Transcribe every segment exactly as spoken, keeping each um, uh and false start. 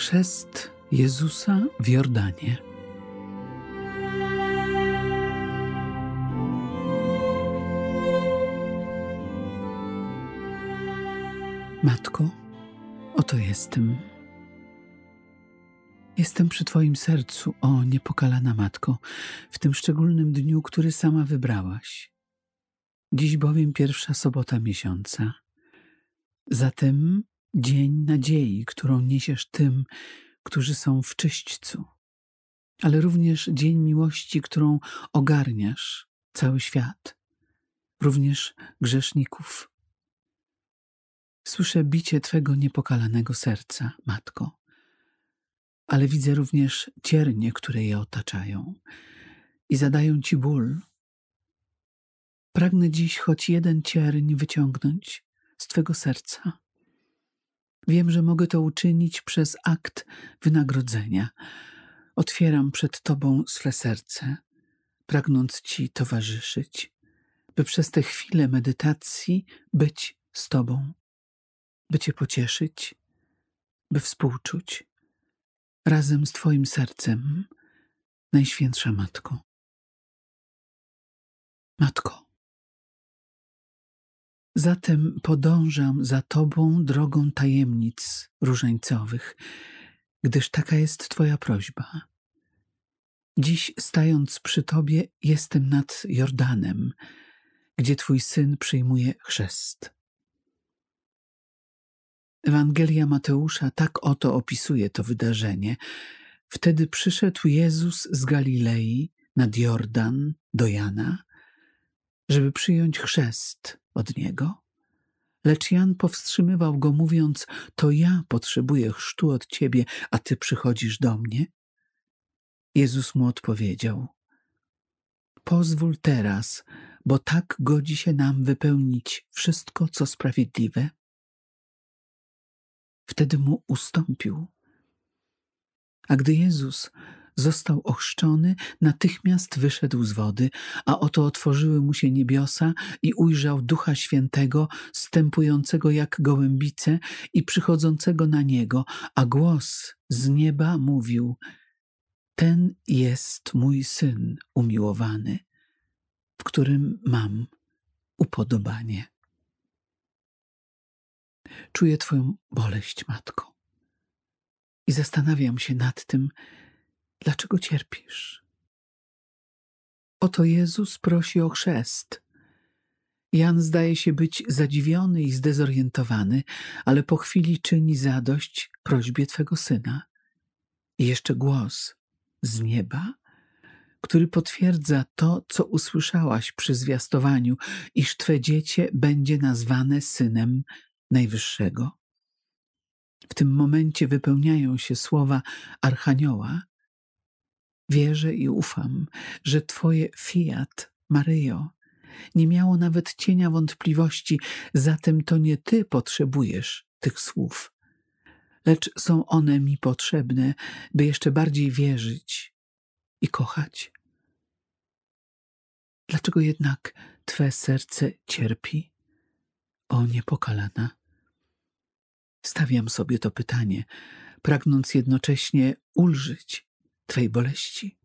Chrzest Jezusa w Jordanie. Matko, oto jestem. Jestem przy Twoim sercu, o niepokalana Matko, w tym szczególnym dniu, który sama wybrałaś. Dziś bowiem pierwsza sobota miesiąca. Zatem dzień nadziei, którą niesiesz tym, którzy są w czyśćcu, ale również dzień miłości, którą ogarniasz cały świat, również grzeszników. Słyszę bicie Twego niepokalanego serca, Matko, ale widzę również ciernie, które je otaczają i zadają Ci ból. Pragnę dziś choć jeden cierń wyciągnąć z Twego serca. Wiem, że mogę to uczynić przez akt wynagrodzenia. Otwieram przed Tobą swe serce, pragnąc Ci towarzyszyć, by przez te chwile medytacji być z Tobą, by Cię pocieszyć, by współczuć razem z Twoim sercem, Najświętsza Matko. Matko, zatem podążam za Tobą drogą tajemnic różańcowych, gdyż taka jest Twoja prośba. Dziś, stając przy Tobie, jestem nad Jordanem, gdzie Twój Syn przyjmuje chrzest. Ewangelia Mateusza tak oto opisuje to wydarzenie. Wtedy przyszedł Jezus z Galilei nad Jordan do Jana, żeby przyjąć chrzest od Niego. Lecz Jan powstrzymywał go, mówiąc: to ja potrzebuję chrztu od Ciebie, a Ty przychodzisz do mnie? Jezus mu odpowiedział: pozwól teraz, bo tak godzi się nam wypełnić wszystko, co sprawiedliwe. Wtedy mu ustąpił. A gdy Jezus został ochrzczony, natychmiast wyszedł z wody, a oto otworzyły mu się niebiosa i ujrzał Ducha Świętego, zstępującego jak gołębice i przychodzącego na niego, a głos z nieba mówił: ten jest mój Syn umiłowany, w którym mam upodobanie. Czuję Twoją boleść, Matko, i zastanawiam się nad tym, dlaczego cierpisz. Oto Jezus prosi o chrzest. Jan zdaje się być zadziwiony i zdezorientowany, ale po chwili czyni zadość prośbie Twego Syna. I jeszcze głos z nieba, który potwierdza to, co usłyszałaś przy zwiastowaniu, iż Twe dziecię będzie nazwane Synem Najwyższego. W tym momencie wypełniają się słowa Archanioła: wierzę i ufam, że Twoje fiat, Maryjo, nie miało nawet cienia wątpliwości, zatem to nie Ty potrzebujesz tych słów, lecz są one mi potrzebne, by jeszcze bardziej wierzyć i kochać. Dlaczego jednak Twe serce cierpi, o niepokalana? Stawiam sobie to pytanie, pragnąc jednocześnie ulżyć Twej boleści.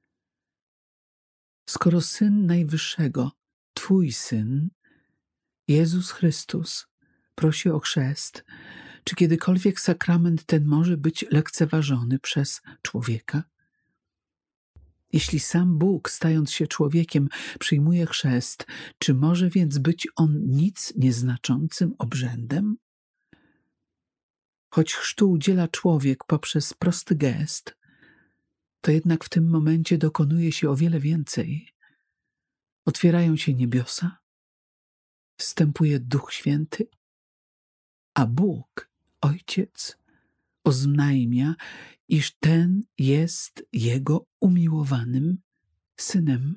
Skoro Syn Najwyższego, Twój Syn, Jezus Chrystus, prosi o chrzest, czy kiedykolwiek sakrament ten może być lekceważony przez człowieka? Jeśli sam Bóg, stając się człowiekiem, przyjmuje chrzest, czy może więc być on nic nieznaczącym obrzędem? Choć chrztu udziela człowiek poprzez prosty gest, to jednak w tym momencie dokonuje się o wiele więcej. Otwierają się niebiosa, wstępuje Duch Święty, a Bóg, Ojciec, oznajmia, iż ten jest Jego umiłowanym Synem.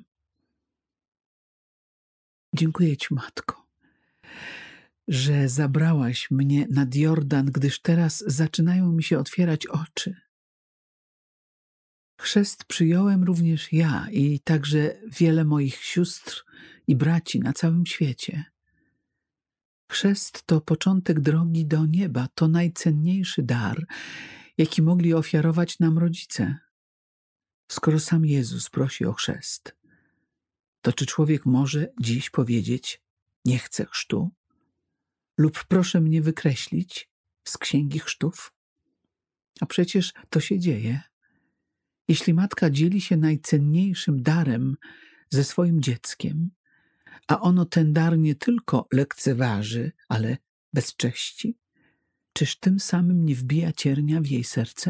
Dziękuję Ci, Matko, że zabrałaś mnie nad Jordan, gdyż teraz zaczynają mi się otwierać oczy. Chrzest przyjąłem również ja i także wiele moich sióstr i braci na całym świecie. Chrzest to początek drogi do nieba, to najcenniejszy dar jaki mogli ofiarować nam rodzice. Skoro sam Jezus prosi o chrzest, to czy człowiek może dziś powiedzieć: nie chcę chrztu? Lub proszę mnie wykreślić z księgi chrztów? A przecież to się dzieje. Jeśli matka dzieli się najcenniejszym darem ze swoim dzieckiem, a ono ten dar nie tylko lekceważy, ale bezcześci, czyż tym samym nie wbija ciernia w jej serce?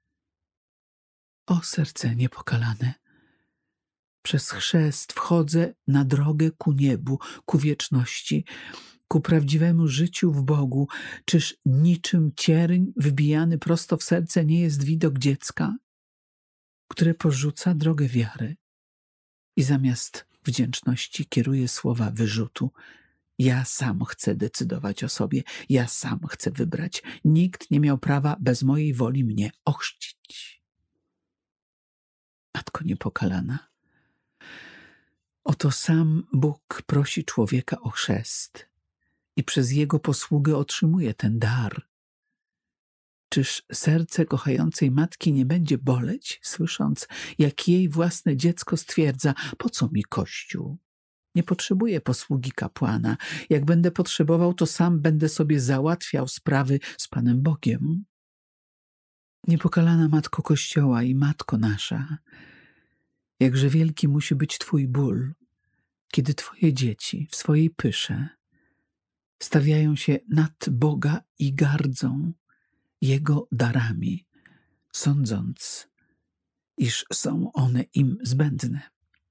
O serce niepokalane! Przez chrzest wchodzę na drogę ku niebu, ku wieczności, ku prawdziwemu życiu w Bogu. Czyż niczym cierń wbijany prosto w serce nie jest widok dziecka, które porzuca drogę wiary i zamiast wdzięczności kieruje słowa wyrzutu: ja sam chcę decydować o sobie, ja sam chcę wybrać. Nikt nie miał prawa bez mojej woli mnie ochrzcić. Matko niepokalana, oto sam Bóg prosi człowieka o chrzest i przez jego posługę otrzymuje ten dar. Czyż serce kochającej matki nie będzie boleć, słysząc, jak jej własne dziecko stwierdza: po co mi Kościół? Nie potrzebuję posługi kapłana. Jak będę potrzebował, to sam będę sobie załatwiał sprawy z Panem Bogiem. Niepokalana Matko Kościoła i Matko nasza, jakże wielki musi być Twój ból, kiedy Twoje dzieci w swojej pysze stawiają się nad Boga i gardzą Jego darami, sądząc, iż są one im zbędne.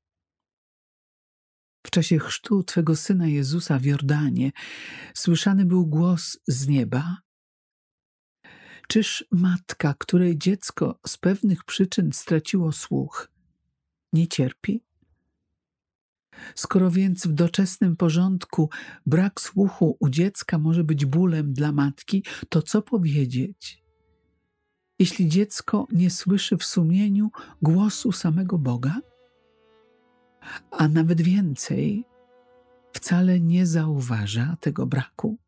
W czasie chrztu Twego Syna Jezusa w Jordanie słyszany był głos z nieba: czyż matka, której dziecko z pewnych przyczyn straciło słuch, nie cierpi? Skoro więc w doczesnym porządku brak słuchu u dziecka może być bólem dla matki, to co powiedzieć, jeśli dziecko nie słyszy w sumieniu głosu samego Boga? A nawet więcej, wcale nie zauważa tego braku.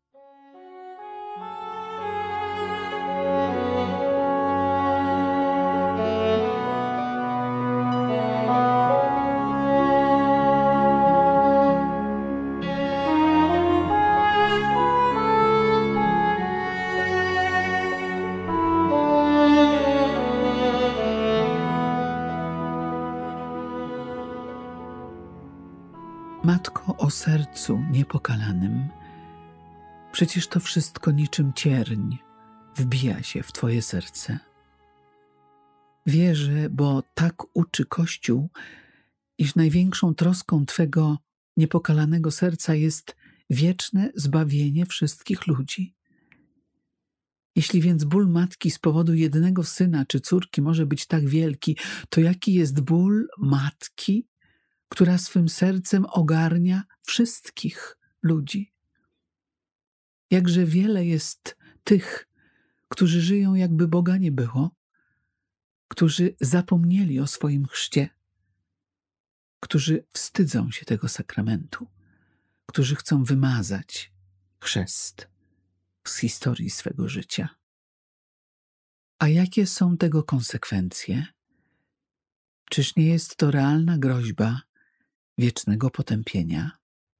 Matko o sercu niepokalanym, przecież to wszystko niczym cierń wbija się w Twoje serce. Wierzę, bo tak uczy Kościół, iż największą troską Twego niepokalanego serca jest wieczne zbawienie wszystkich ludzi. Jeśli więc ból matki z powodu jednego syna czy córki może być tak wielki, to jaki jest ból matki, która swym sercem ogarnia wszystkich ludzi? Jakże wiele jest tych, którzy żyją, jakby Boga nie było, którzy zapomnieli o swoim chrzcie, którzy wstydzą się tego sakramentu, którzy chcą wymazać chrzest z historii swego życia. A jakie są tego konsekwencje? Czyż nie jest to realna groźba wiecznego potępienia?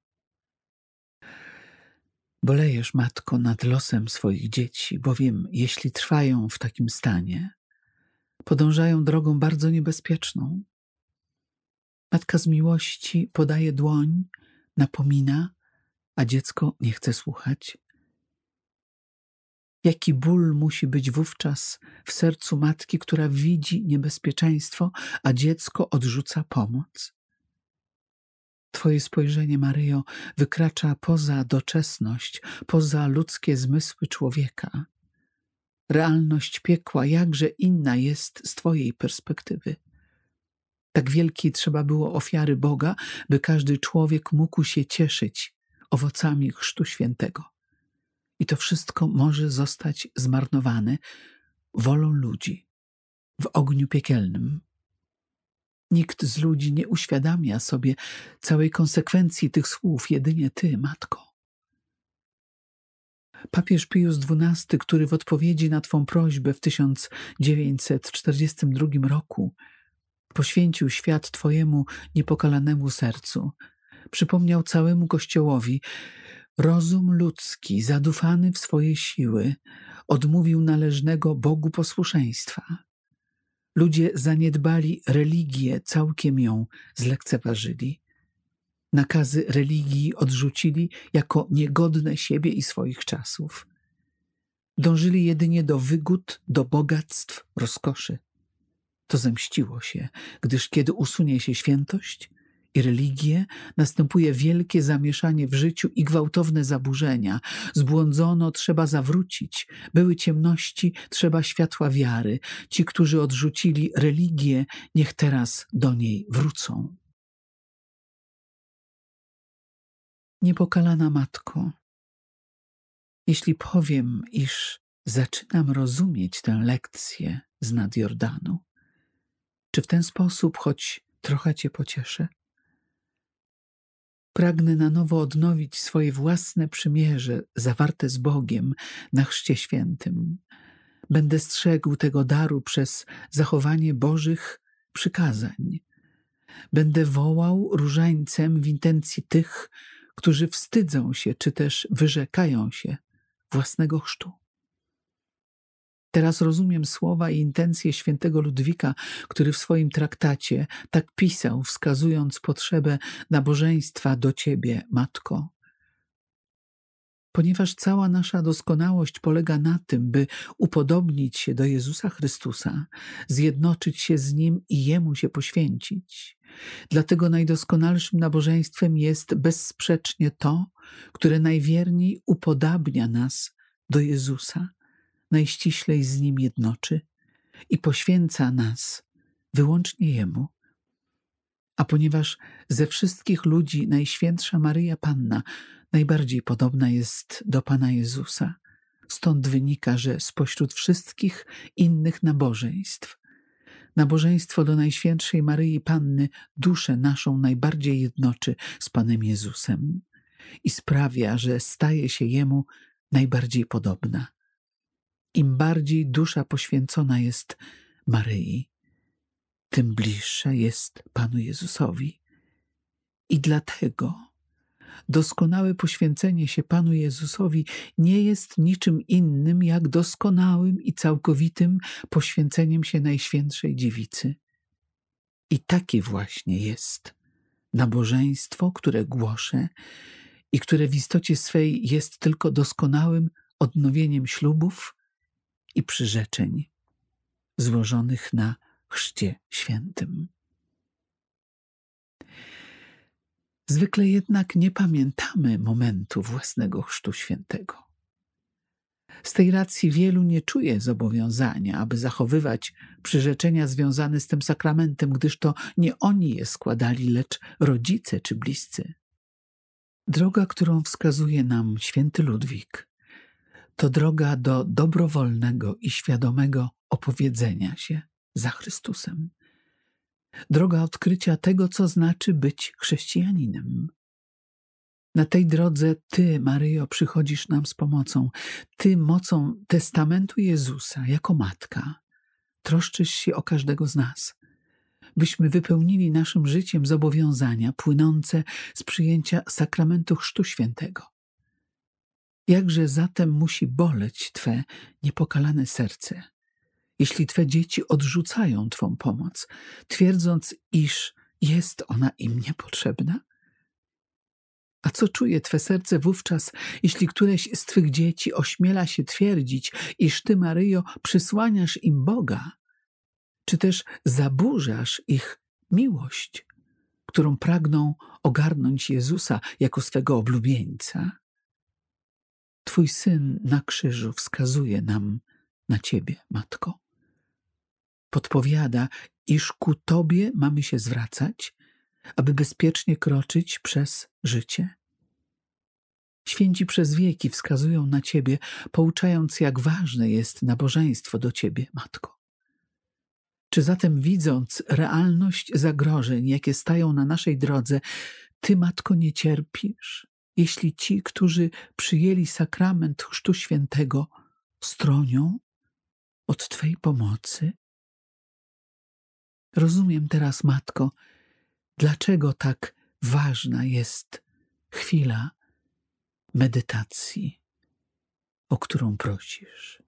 Bolejesz, matko, nad losem swoich dzieci, bowiem jeśli trwają w takim stanie, podążają drogą bardzo niebezpieczną. Matka z miłości podaje dłoń, napomina, a dziecko nie chce słuchać. Jaki ból musi być wówczas w sercu matki, która widzi niebezpieczeństwo, a dziecko odrzuca pomoc? Twoje spojrzenie, Maryjo, wykracza poza doczesność, poza ludzkie zmysły człowieka. Realność piekła jakże inna jest z Twojej perspektywy. Tak wielkiej trzeba było ofiary Boga, by każdy człowiek mógł się cieszyć owocami Chrztu Świętego. I to wszystko może zostać zmarnowane wolą ludzi w ogniu piekielnym. Nikt z ludzi nie uświadamia sobie całej konsekwencji tych słów, jedynie Ty, Matko. Papież Pius dwunasty, który w odpowiedzi na Twą prośbę w tysiąc dziewięćset czterdziestym drugim roku poświęcił świat Twojemu niepokalanemu sercu, przypomniał całemu Kościołowi: rozum ludzki, zadufany w swoje siły, odmówił należnego Bogu posłuszeństwa. Ludzie zaniedbali religię, całkiem ją zlekceważyli. Nakazy religii odrzucili jako niegodne siebie i swoich czasów. Dążyli jedynie do wygód, do bogactw, rozkoszy. To zemściło się, gdyż kiedy usunie się świętość i religię, następuje wielkie zamieszanie w życiu i gwałtowne zaburzenia. Zbłądzono, trzeba zawrócić. Były ciemności, trzeba światła wiary. Ci, którzy odrzucili religię, niech teraz do niej wrócą. Niepokalana Matko, jeśli powiem, iż zaczynam rozumieć tę lekcję z nad Jordanu, czy w ten sposób choć trochę Cię pocieszę? Pragnę na nowo odnowić swoje własne przymierze zawarte z Bogiem na Chrzcie Świętym. Będę strzegł tego daru przez zachowanie Bożych przykazań. Będę wołał różańcem w intencji tych, którzy wstydzą się czy też wyrzekają się własnego chrztu. Teraz rozumiem słowa i intencje świętego Ludwika, który w swoim traktacie tak pisał, wskazując potrzebę nabożeństwa do Ciebie, Matko. Ponieważ cała nasza doskonałość polega na tym, by upodobnić się do Jezusa Chrystusa, zjednoczyć się z Nim i Jemu się poświęcić. Dlatego najdoskonalszym nabożeństwem jest bezsprzecznie to, które najwierniej upodabnia nas do Jezusa, najściślej z Nim jednoczy i poświęca nas wyłącznie Jemu. A ponieważ ze wszystkich ludzi Najświętsza Maryja Panna najbardziej podobna jest do Pana Jezusa, stąd wynika, że spośród wszystkich innych nabożeństw nabożeństwo do Najświętszej Maryi Panny duszę naszą najbardziej jednoczy z Panem Jezusem i sprawia, że staje się Jemu najbardziej podobna. Im bardziej dusza poświęcona jest Maryi, tym bliższa jest Panu Jezusowi. I dlatego doskonałe poświęcenie się Panu Jezusowi nie jest niczym innym jak doskonałym i całkowitym poświęceniem się Najświętszej Dziewicy. I takie właśnie jest nabożeństwo, które głoszę i które w istocie swej jest tylko doskonałym odnowieniem ślubów i przyrzeczeń złożonych na Chrzcie Świętym. Zwykle jednak nie pamiętamy momentu własnego Chrztu Świętego. Z tej racji wielu nie czuje zobowiązania, aby zachowywać przyrzeczenia związane z tym sakramentem, gdyż to nie oni je składali, lecz rodzice czy bliscy. Droga, którą wskazuje nam święty Ludwik, to droga do dobrowolnego i świadomego opowiedzenia się za Chrystusem. Droga odkrycia tego, co znaczy być chrześcijaninem. Na tej drodze Ty, Maryjo, przychodzisz nam z pomocą. Ty mocą testamentu Jezusa, jako matka, troszczysz się o każdego z nas, byśmy wypełnili naszym życiem zobowiązania płynące z przyjęcia sakramentu Chrztu Świętego. Jakże zatem musi boleć Twe niepokalane serce, jeśli Twe dzieci odrzucają Twą pomoc, twierdząc, iż jest ona im niepotrzebna? A co czuje Twe serce wówczas, jeśli któreś z Twych dzieci ośmiela się twierdzić, iż Ty, Maryjo, przysłaniasz im Boga, czy też zaburzasz ich miłość, którą pragną ogarnąć Jezusa jako swego oblubieńca? Twój Syn na krzyżu wskazuje nam na Ciebie, Matko. Podpowiada, iż ku Tobie mamy się zwracać, aby bezpiecznie kroczyć przez życie. Święci przez wieki wskazują na Ciebie, pouczając, jak ważne jest nabożeństwo do Ciebie, Matko. Czy zatem, widząc realność zagrożeń, jakie stają na naszej drodze, Ty, Matko, nie cierpisz jeśli ci, którzy przyjęli sakrament Chrztu Świętego, stronią od Twej pomocy? Rozumiem teraz, Matko, dlaczego tak ważna jest chwila medytacji, o którą prosisz.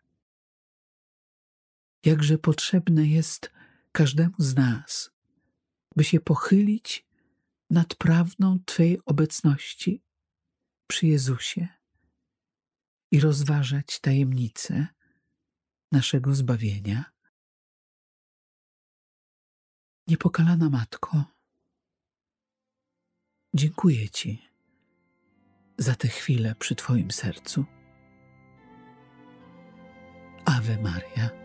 Jakże potrzebne jest każdemu z nas, by się pochylić nad prawdą Twej obecności przy Jezusie i rozważać tajemnice naszego zbawienia. Niepokalana Matko, dziękuję Ci za tę chwilę przy Twoim sercu. Ave Maria.